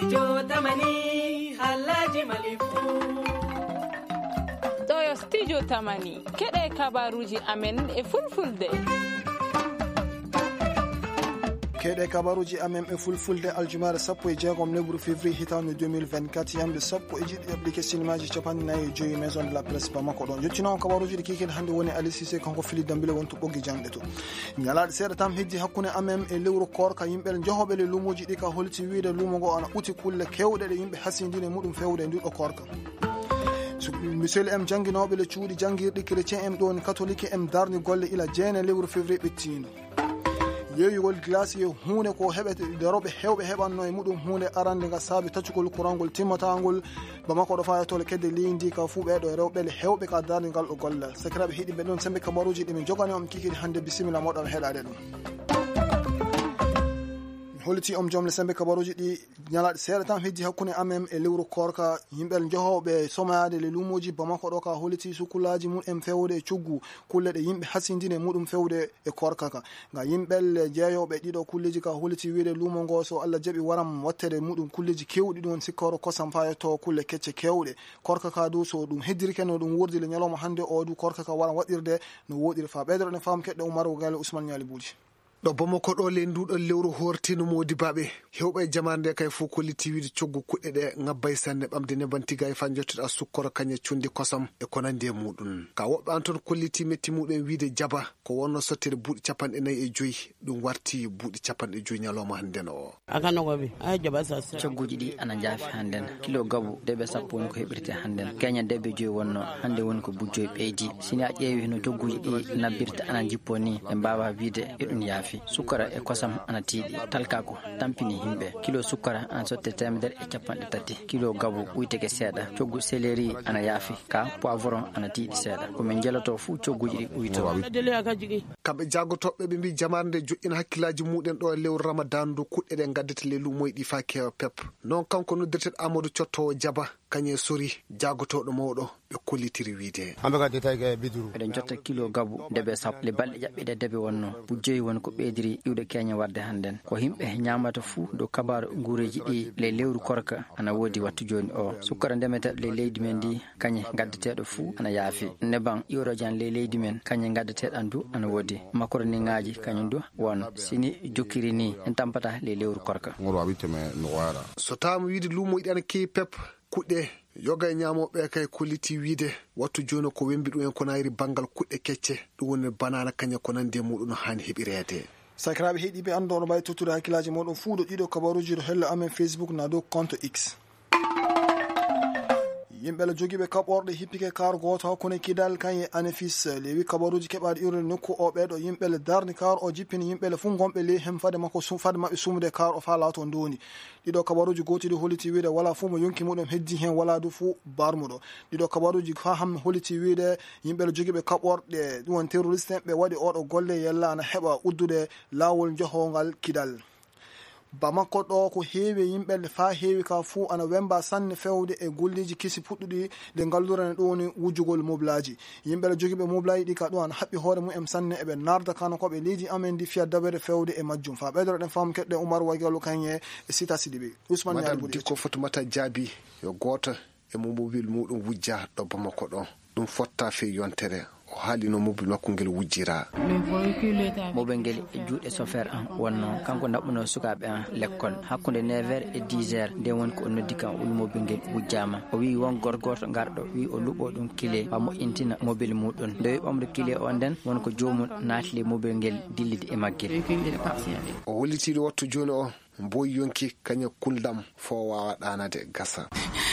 Studio Tamani Halaji Malifu. Ɗo studio Tamani keɗe kabaruji amen e fulfulde. keɗe kabaruji amen e fulfulde aljumare 16 lewru février hitande 2024 yamde sappo e jiɗi ɗaɓɓike sinimaji capanɗe 4 maison de la presse bamako ɗon yettino kabaruji ɗi kikene hannde woni Ali Cissé kanko Philippe Dambile wonto ɓoggi jangɗe to ñalaɗe seeɗa tam heddi hakkude amen e lewru korka yimɓe jehoɓe le lumoji ɗi ka holti wiide lumo ngo ana ɓuti kulle kewɗe ɗe yimɓe hasindine muɗum fewde e ndiɗo korka monsieur M janguinoɓe le cuuɗi janguirɗi chrétien en ɗon catholique en darni golle ila jeene lewru février ɓettino yeeyugol glace ye hunde ko heɓete daroɓe hewɓe heɓanno e muɗum hunde arande nga saabi taccugol courant ngol timmatagol bamako ɗo fayatole kedde leydi ka fuu ɓeɗo e rewɓe le hewɓe ka darde ngal ɗo gollal sakiraɓe hiɗiɓe ɗon sembe kabaruji ɗi min jogani on kikiri hannde bisimilla moɗon heɗade ɗum holiti jomle sembe kabaruji ɗi ñalaɗe seeɗa tan heddi hakkude amen e lewru korka yimɓe jehoɓe somayade le lumoji bamako ɗo ka holiti sukulaji muɗum fewde e cuggu kulle ɗe yimɓe hasindine muɗum fewde e korka ka nga yimɓel jeeyoɓe ɗiɗo kulleji ka holiti wiide lumo ngo so Allah jaaɓi waram wattere muɗum kulleji kewɗi ɗum sikkoro kosam fayato kulle kecce kewɗe korka ka du so ɗum heddirike no ɗum wurdi le ñalawma hannde o du korka ka waran waɗirde no woɗiri fa ɓeydoro ɗen fam keɗɗe Umaru Gale Ousmane Ñali Buuji ɗo bamako ɗo le nduɗon lewru hortino modi baɓe hewɓe jamare nde kay fof kolliti wiide coggu kuɗɗe ɗe ngabbay sanne ɓamde nebantiga e fan jottoɗa sukkora kañe cundi kosam e ko nandi e muɗum ka woɓɓe an toon kolliti metti muɗum wiide jaba ko wonno sottere buuɗi 45 ɗum warti buuɗi 50 ñalawma hannden o akanogoɓe a jaba sa cogguji ɗi ana jaafi hannden kilo gabu deɓe 10 woni ko heɓirte hannden keña deɓe 5 wonno hannde woni ko bujjoy ɓeydi sini a ƴeewi no cogguji ɗi nabbirta ana jippo ni ɓe mbawa wiide e ɗum yaafi sukkara e kosam ana tiiɗi talkako tampini himɓe kilo sukkara ana sotte 150 kilo gabu ɓuyteke seeɗa coggu céleri ana yaafi ka poivron ana tiiɗi seeɗa komin jeloto fuu cogguji ɗi ɓuyto kamɓe jagotoɓe ɓe mbi jamare nde joƴƴina hakkillaji muɗen ɗo e lewru ramadan du kuɗɗe ɗe gaddete le lumoyɗi fa kewa pep non kanko noddirteɗo Amadou Cottowo Jaba kañe sori jagotoɗo mawɗo ɓe kollitiri wiide eɗen jotta kilo gabu deɓe sappo le balɗe ƴaɓɓiɗe deɓe wonno bujjoyi woni ko ɓeydiri iwde keña wadde hannden ko yimɓe ñamata fuu dow kabaru guureji ɗi le lewru korka ana woodi wattu joni o sukkara ndemeteɗo le leydi men ndi kañe gaddateɗo fuu ana yaafi neban iwroji an le leydi men kañe gaddateɗan du ana woodi macaroni ngaji kañum du won sini jokkiri ni en tampata le lewru korka so tawama wiide lumoyɗi ana kewi pep kuɗɗe yoga e ñamoɓe kay kolliti wiide wattu joni ko wembi ɗum en ko nayri banggal kuɗɗe kecce ɗum woni banana kaña ko nandi e muɗum no hani heɓirede sakiraɓe heeɗiɓe ando ono mbawi tottude hakkillaji moɗon fuu ɗo ɗiɗo kabaruji ɗo hella amen Facebook na dow compte X yimɓe le jogiiɓe kaɓorɗe hippike kar goto hakkude kidal kañe anefis lewi kabaruji keɓaɗe iwre nokku o ɓeɗo yimɓe le darni kar o jippini yimɓe le fuu gonɓe ley hen fade makko fade mabɓe sumude kar o fa laato ndoni ɗiɗo kabaruji gotiɗi holiti wiide wala fuu mo yonki muɗum heddi hen wala du fuu barmuɗo ɗiɗo kabaruji fa hamme holiti wiide yimɓe le jogiiɓe kaɓorɗe ɗum won terroriste ɓe waɗi oɗo golle yella ana heɓa uddude lawol johogal kidal bamako ɗo ko heewi yimɓe fa heewi ka fuu ana wemba sanne fewde e golliji kisi puɗɗuɗi ɗe gallurane ɗo woni wujjugol moblaji yimɓe le jogiiɓe moblaji ɗi ka ɗum ana haɓɓi hoore mumen sanne eɓe narda kana koɓe leydi amen ndi fiya dabere fewde e majjum fa ɓeydoro ɗen fam keɗɗe Oumar Wagalo kañe e sita Sidiɓe Ousmane madame dikko fotumata jaabi yo goto e mo mobile muɗum wujja ɗo bamako ɗo ɗum fotta fe yontere o haalino mobile makko ngel wujjira mobile ngel e juuɗe chauffeur an wonno kanko naɓɓuno sukaɓe an l'école hakkude 9h e 10h nde woni ko o noddi kan ul mobile ngel wujjama o wi won gorgoto garɗo wi o luɓo ɗum kile ha moƴƴintina mobile muɗum nde wi ɓamde kile o nden woni ko jomum naatile mobile ngel dillide e maggel o hollitiɗo wattu joni o mboyi yonki kaña kuldam fo wawa ɗanade gasa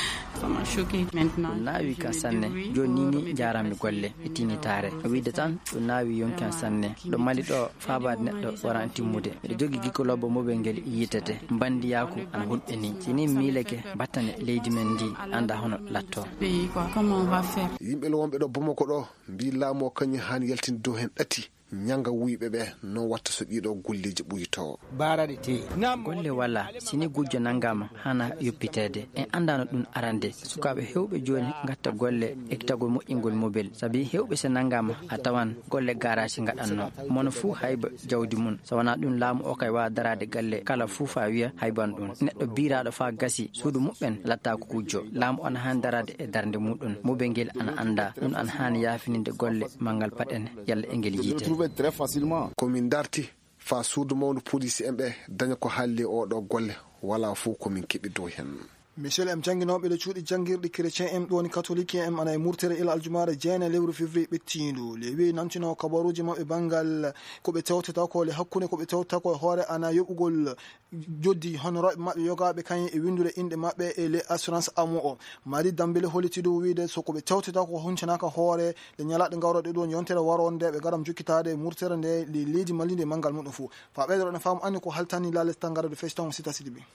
ɗum naawi kan sanne joni ni jarami golle e tinitare o wiide tan ɗum naawi yonki an sanne ɗo mali ɗo fabade neɗɗo waran timmude mbiɗa jogui gikolobbo mobile ngel yitete bandiyaku ana hulɓini sini miileke battane leydi men ndi anda hono latto yimɓe wonɓe ɗo Bamako ɗo mbi laamu o kañum hani yaltinde dow hen ɗati nyanga wuyɓe ɓe no watta so ɗiɗo golleji ɓuyto barade te golle walla sini gujjo nangama hana yoppitede en andano ɗum arande sukaɓe hewɓe joni gatta golle ekkitagol moƴƴingol mobile sabi hewɓe se nangama a tawan golle garage gaɗanno mono fuu hayba jawdi mum so wona ɗum laamu o kay wawa darade galle kala fuu fa wiya hayban ɗum neɗɗo biraɗo fa gasi suudu muɓɓen latta ko gujjo laamu ana hani darade e darde muɗum mobe ngel ana anda ɗum ana hani yafininde golle mangal paɗen yalla e ngel yiite komin darti fa suudu mawdu police en ɓe daña ko haalli oɗo golle wala fuu komin keɓi dow hen michel em janginoɓe ɗo cuuɗi jangirɗi chrétien en ɗoni catholique en ana e murtere ila aljumare jeena lewru février ɓettindu le wi namtino kabaruji mabɓe banggal koɓe tewtata ko le hakkude koɓe tewtata ko e hoore ana yoɓugol joddi honoroɓe mabɓe yogaɓe kañum e windude inde mabɓe e le assurance amo o mari dambele holliti ɗum wiide so koɓe tewtata ko huncanaka hoore le ñalaɗe gawroɗe ɗon yontere waronde ɓe garam jukkitade murtere nde le leydi malide manggal muɗum fou fa ɓeydoɗo faam anni ko haltani la lestal garade feston sita sidi ɓe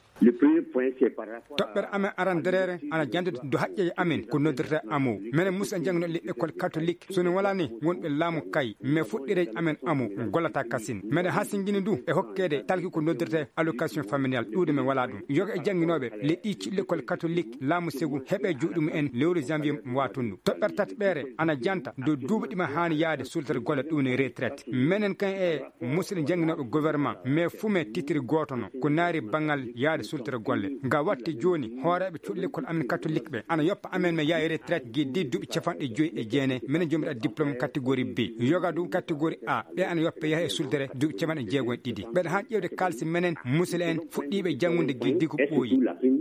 toɓɓere amen aranderere ana jandude do haƴƴeje amen ko noddirta amo minen musidɗo jangguino le école catholique sono wala ni wonɓe laamu kay mais fuɗɗireji amen amo gollata kasine meɗen hasingini ndu e hokkede talki ko noddirta allocation familial ɗuuɗe men wala ɗum yoga e jangguinoɓe le ɗi l'école catholique laamu segu heeɓe juuɗe mumen lewru janvier mo watundu toɓɓere tati ɓeere ana janta do duuɓi ɗima hani yaade sultere golle ɗum e retraite minen kan e musidɗo jangguinoɓe gouvernement mais fume titiri gotono ko naari banggal yaade sultere golle nga watti joni hooreɓe cuuɗi l'école amen catholique ɓe ana yoppa amen me yaye retraite guiddi duuɓi capanɗe joyyi e jeenayi minen jomiɗa diplôme catégorie B yoga ɗum catégorie A ɓe ana yoppe yaha e suldere duuɓi capanɗe jeegoy e ɗiɗi ɓeɗa han ƴewde kalsi menen musidɗo en fuɗɗiɓe jangude guiddi ko ɓooyi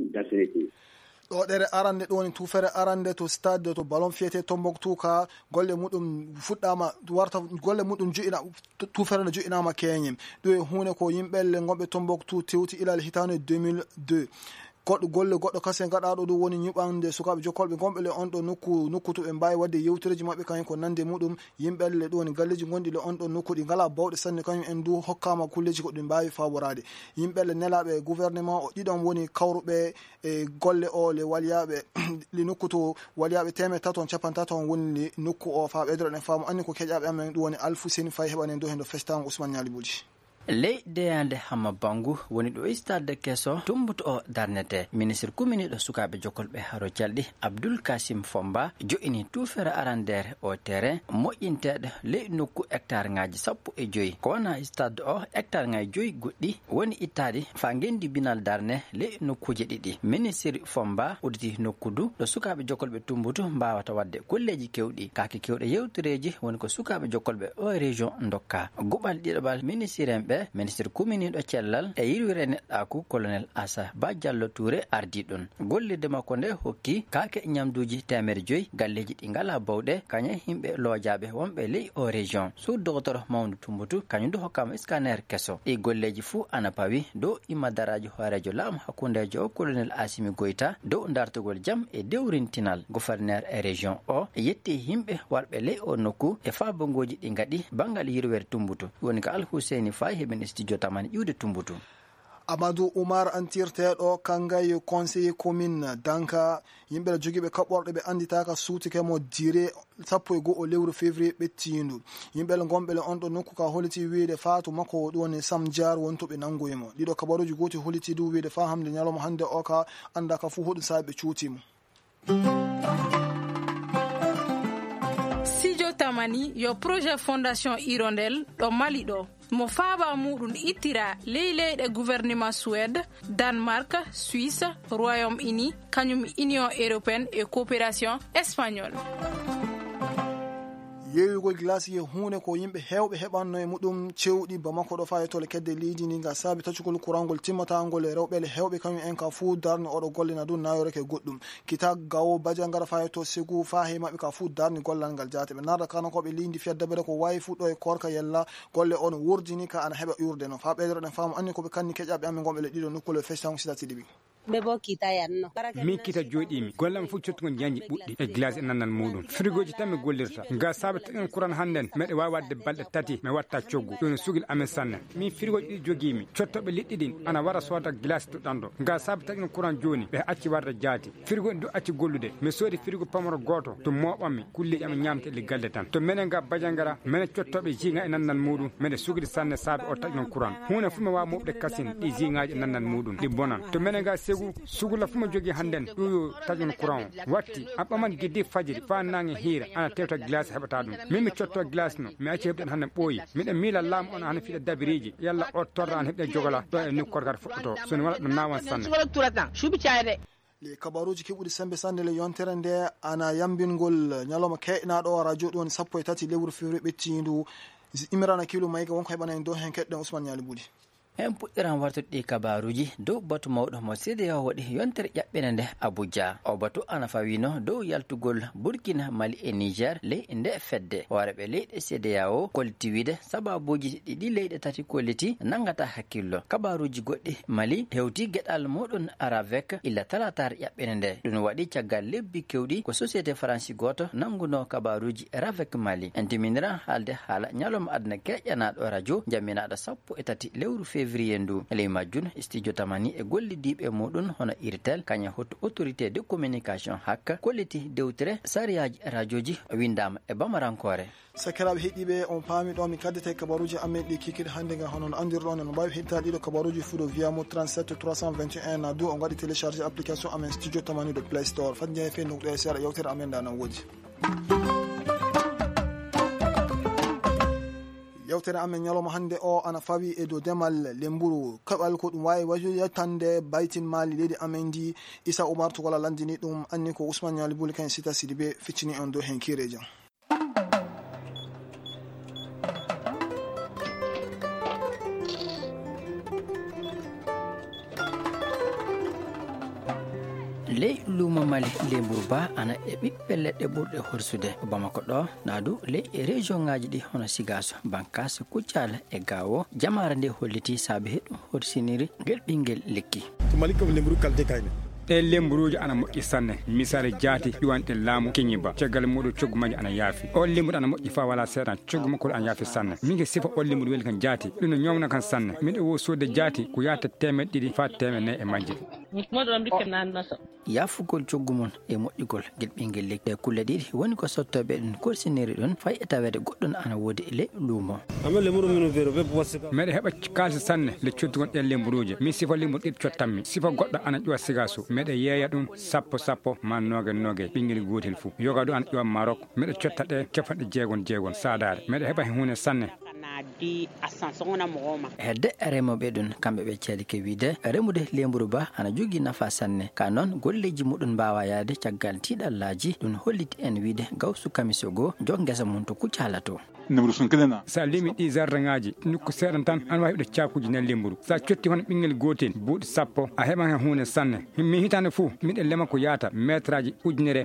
ɗo ɗere arande ɗo woni tufere arande to stade to ballon fiyete Tombouctou ka golle muɗum fuɗɗama warta golle muɗum joƴina tufere nde joƴinama keñim ɗo e hunde ko yimɓelle gonɓe Tombouctou tewti ilal hitande 2002 goɗɗo golle goɗɗo kase gaɗaɗo ɗum woni ñuɓande sukaɓe jokkolɓe gonɓe le on ɗo nokku to ɓe mbawi wadde yewtereji mabɓe kañum ko nande muɗum yimɓelle ɗo woni galleji gonɗi le on ɗo nokku ɗi ngala bawɗe sanne kañum en du hokkama kulleji ko ɗi mbawi faworade yimɓelle nelaɓe gouvernement o ɗiɗon woni kawruɓe e golle o le waliyaɓe le nokku to waliyaɓe teme taton capantataton woni le nokku o fa ɓeydoroɗen faamu anni ko keƴaɓe amen ɗum woni Alfousseni Faye heɓanen do hen do festama Ousmane Ñalibuji ley deyande hamma bangu woni ɗo stade kesso tumbuto o darnete ministre commune sukaɓe jokolɓe haro jalɗi Abdoul Kasim Fomba jo'ini tufere arandere o terrain moƴƴinteɗo ley nokku hectare ngaji 15 ko wona stade o hectare ngaji 5 goɗɗi woni ittade fa gendi binal darne ley nokkuje ɗiɗi ministre Fomba udditi nokkudu ɗo sukaɓe jokolɓe tumbuto mbawata wadde golleji kewɗi kake kewɗe yewtureji woni ko sukaɓe jokolɓe o région dokka guɓal ɗiɗoɓal ministre en ministre commune ɗo cellal e yirwire neɗɗaku colonel Assa Ba Diallo Touré ardi ɗon gollide makko nde hokki kake ñamduji 500 galleji ɗi ngala bawɗe kañe himɓe loojaɓe wonɓe ley o région sous docteur Mamadou Tumbutu kañum du hokkama scanner kesso ɗi golleji fuu ana pawi dow imadaraji hoorejo laamu hakkundejo o colonel Assimi Goïta dow dartugol jaam e dewrintinal gouverneur e région o yetti himɓe warɓe ley o nokku e fabongoji ɗi gaɗi bangal yirwere Tumbutu woni ko Alfousseni Faye heɓen studio tamani iwde Tumbutu Amadou Oumar antirteɗo kangay conseiller commune danka yimɓe jogiiɓe kaɓɓorɗe ɓe anditaka suutike mo dire 11 lewru février ɓettindu yimɓele gonɓele on ɗo nokku ka holliti wiide faatu makko ɗum woni Sam Diar woni to ɓe nangoyimo ɗiɗo kabaruji gooti holliti du wiide fa hamde ñalawma hande o ka anda ka fuu hoɗum saabi ɓe cuutimo Sidio Tamani yo projet fondation Hirondelle ɗo Mali ɗo mo faaba muɗum ittira ley leyɗe gouvernement Suède, Danemark, Suisse, Royaume-Uni kañum Union européenne et coopération espagnole yeeyugol glace ye hunde ko yimɓe hewɓe heɓanno e muɗum cewɗi bamako ɗo fawi tole kedde leydi ndi ga saabi taccugol courantgol timmatagol e rewɓele hewɓe kañum en ka fuu darni oɗo gollena ɗum nayoreke goɗɗum kita gawo badia ngara fawi to segu fa he mabɓe ka fuu darni gollal ngal jateɓe narda kanakoɓe lindi feddabere ko wawi fuɗɗo e korka yella golle on wurdini ka ana heɓa urde no fa ɓeydoɗen faamu anni koɓe kanni keƴaɓe amen gonɓe le ɗiɗo nokkule festan sitatiɗi bebo kita yanno min kita joɗimi gollam fu cottugon janji ɓuɗɗi e glace e nannal muɗum frigoji tan mi gollirta ga saabe taƴon courant hannden meɗe wawi wadde balɗe tati mi watta coggu ɗum sugil amen sanne min frigoji ɗi joguimi cottoɓe liɗɗi ɗin ana wara soda glace duɗɗanɗo ga saabe taƴon courant joni ɓe acci warda jaati frigo en du acci gollude mi soodi frigo pamaro goto to moɓanmi kulleji amen ñamte e galde tan to minen ga badiangara minen cottoɓe jiga e nannal muɗum meɗe sugide sanne saabe o taƴon courant hunde fu mi wawa moɓde kasin ɗi jigaji e nannal muɗum ɗi bonan to minen ga segu sugula fu mi jogui hannden ɗo taƴon courant o watti a ɓaman guiddi fajiri fa nangue hiira ana tewta glace heɓata ɗum min mi cotto glace no mi acci heɓɗen hannden ɓooyi miɗen miila laamu on hana fiɗa dabiriji yalla o torra an heɓɗe jogala ɗo e nokkorgal fuɗɗoto soni wala ɗum nawan sanne le kabaruji keɓuɗi sembe sande le yontere nde ana yambingol ñalawma keɗnaɗo radio ɗo woni 13 lewru février ɓettindu imrana kilo mayga wonko heɓana en dow hen keɗɗen Ousmane Ñali Buli en puɗɗiran wartude kabaruji dow batu mawɗo mo CEDEAO waɗi yontere ƴaɓɓere nde Abuja o batu ana fawino dow yaltugol Burkina Mali e Niger ley nde fedde hooreɓe leyɗe CEDEAO kolliti wiide sababuji ɗiɗi leyɗe tati kolliti nangata hakkillo kabaruji goɗɗi Mali hewti gueɗal moɗon Aravec illa talatare ƴaɓɓere nde ɗum waɗi caggal lebbi kewɗi ko société France goto nanguno kabaruji Aravec Mali en timiniran haalde haala ñalawma aduna keƴƴanaɗo radio jamminaɗo 13 lewru février ndu ley majjun studio tamani e gollidiɓe muɗum hono irtel kaña hotto autorité de communication hakka kolliti dewtere sariyaji radioji windama e bamarankore sakiraɓe heeɗiɓe on paami ɗo mi kaddete kabaruji amen ɗi kikiɗe hannde ga hono no andirɗon en mbawi heɗita ɗiɗo kabaruji fuɗo wiyamo 37 321 dow on waɗi téléchargé application amen studio tamani ɗo play store fat jeehe fe nokɗo e seeɗa yewtere amen nda no woodi yewtere amen ñalawma hannde o ana fawi e dow demal lemburu keɓal ko ɗum wawi yettande baytin mali leydi amen ndi Issa Oumar Togola landini ɗum anni ko Ousmane Ñali Buli kan Sita Sidibé ficcini on dow hen kireja ley luuma Mali lemburu ba ana e ɓiɓɓe leɗɗe ɓurɗe horsude Bamako ɗo naadu ley région ngaji ɗi hono Sigaso Bankas Kuccala e Gawo jamara nde holliti saabi heɗɗum horsiniri ngel ɓinguel lekki to Mali kam lemburu kalde kayne ɗe lemburuji ana moƴƴi sanne misale jaati ɗiwanɗe laamu keñiba caggal muɗum coggu majji ana yaafi on lembuɗo ana moƴƴi fa wala seeɗan coggu makko ana yaafi sanne min ke sifa on lembuɗo weli kan jaati ɗum no ñowna kan sanne miɗo wo sodde jaati ko yata 200 fa 400 e majji yaafugol coggu mum e moƴƴugol guel ɓinguel lekki e kulle ɗiɗi woni ko sottoɓe ɗum korsiniri ɗon fay e tawede goɗɗon ana woodi e ley luumo meɗe heɓa kalsi sanne le cottugon ɗen lemburuji min sifa lemburu ɗiɗi cottanmi sifa goɗɗo ana ƴuwa Sigaso meɗe yeeya ɗum sappo ma nogue ɓinguel gotel fou yoga ɗo ana ƴuwa Maroc meɗe cotta ɗe capanɗe jeegon sadare meɗe heɓa hunde sanne hedde remoɓe ɗum kamɓe ɓe ceede ke wiide remude lemburu ba ana jogui nafa sanne ka noon golleji muɗum mbawa yaade caggal tiɗallaji ɗum holliti en wiide Gawsu Kamisogo jog guesa mum to Kuccala to sa limi ɗi jardin ngaji nokku seeɗan tan an wawi heɓde cakuji nen lemburu sa cotti hono ɓinguel gotel buuɗi sappo a heɓan hen hunde sanne min hitande fou miɗen lema ko yaata métre aji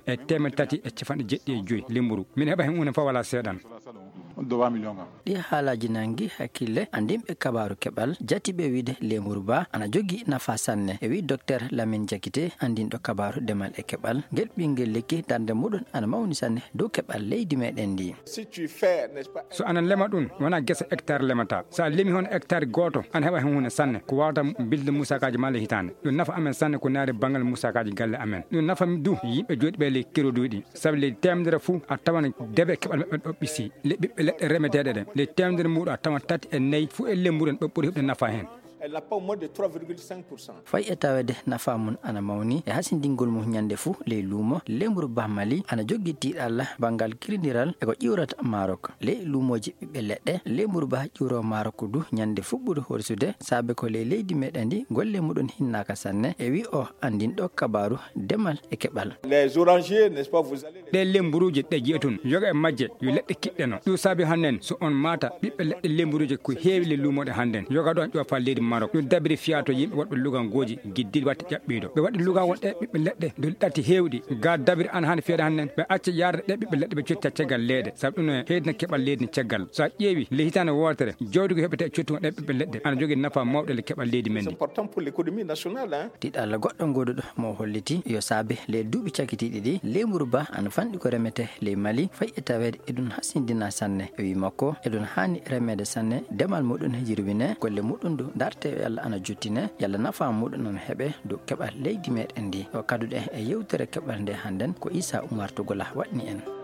1395 lemburu min heɓa hen hunde fa wala seeɗan ɗi haalaji nangi hakkille andimɓe kabaru keɓal jatiɓe wiide lemburu ba ana jogui nafa sanne e wi docteur Lamine Diakité andinɗo kabaru demal e keɓal guel ɓinguel lekki darde muɗum ana mawni sanne dow keɓal leydi meɗen ndi so anan lema ɗum wona guesa hectare lemata sa lemi hono hectare goto ana heɓa hen hunde sanne ko wawata bilde musakaji ma le hitande ɗum nafa amen sanne ko naari banggal musakaji galle amen ɗum nafa du yimɓe joɗiɓe ley keroduɗi saabu leydi temedere fou a tawan deeɓe keɓal maɓɓe ɗo ɓisi le ɓiɓɓe leɗɗe remeteɗe ɗen ley temedere muɗum a tawan 3 fou e lemburen ɓe ɓuuri heɓde nafa hen elle n'a pas moins de 3,5%. fay e tawede nafa mun ana mawni e hasindingol mum ñande fou ley luumo lemburu ba Mali ana jogui tiiɗalla bangal kirdiral e ko ƴiwrata Maroc ley luumoji ɓiɓɓe leɗɗe lemburu ba ƴiwro Maroc du ñande fuɓɓude horsude saabe ko ley leydi meɗen ndi golle muɗum hinnaka sanne e wi o andinɗo kabaru demal e keɓal les orangiers n'est-ce pas vous allez ɗe lemburuji ɗe jeetun yoga e majje yo leɗɗe kiɗɗeno ɗum saabi hannen so on mata ɓiɓɓe leɗɗe lemburuji ko heewi le luumoɗe hannden yoga ɗo an ƴuwa fa leydi Maroc Maroc ɗum dabiri fiyato yimɓe woɗɓe lugangoji giddil watte ƴaɓɓiɗo ɓe waɗi luga wonɗe ɓiɓɓe leɗɗe du ɗatti hewɗi ga dabiri an hande feere hannen ɓe acca yarde ɗe ɓiɓɓe leɗɗe ɓe cotta caggal leede saabu ɗum ne heydina keɓal leydi caggal so a ƴeewi le hitande wotere jawdi ko heɓete cottugo ɗe ɓiɓɓe leɗɗe ana jogui nafa mawɗe le keɓal leydi men tiɗalla goɗɗo goduɗo mo holliti yo saabe le duuɓi cakitiɗi ɗi Lemauru Ba ana fanɗi ko remete ley Mali fayi e tawede eɗum hasindina sanne e wi makko eɗum hani remede sanne demal muɗum yirbine golle muɗum du darte yalla ana jottine yalla nafa muɗum non heɓe do keɓal leydi meɗen ndi o kaduɗe e yewtere keɓal nde hannden ko Issa Oumar Togola waɗni en